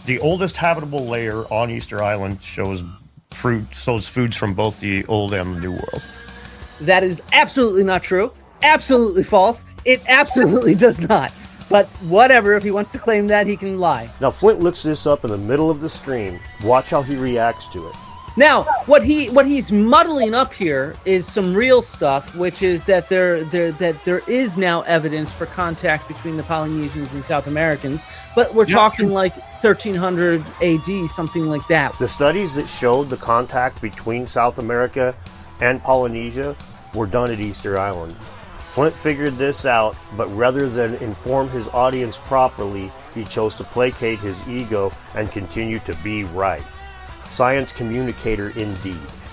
The oldest habitable layer on Easter Island shows foods from both the Old and the New World. That is absolutely not true. Absolutely false. It absolutely does not. But whatever, if he wants to claim that, he can lie. Now, Flint looks this up in the middle of the stream. Watch how he reacts to it. Now, what he's muddling up here is some real stuff, which is that there is now evidence for contact between the Polynesians and South Americans, but we're talking like 1300 AD, something like that. The studies that showed the contact between South America and Polynesia were done at Easter Island. Flint figured this out, but rather than inform his audience properly, he chose to placate his ego and continue to be right. Science communicator indeed.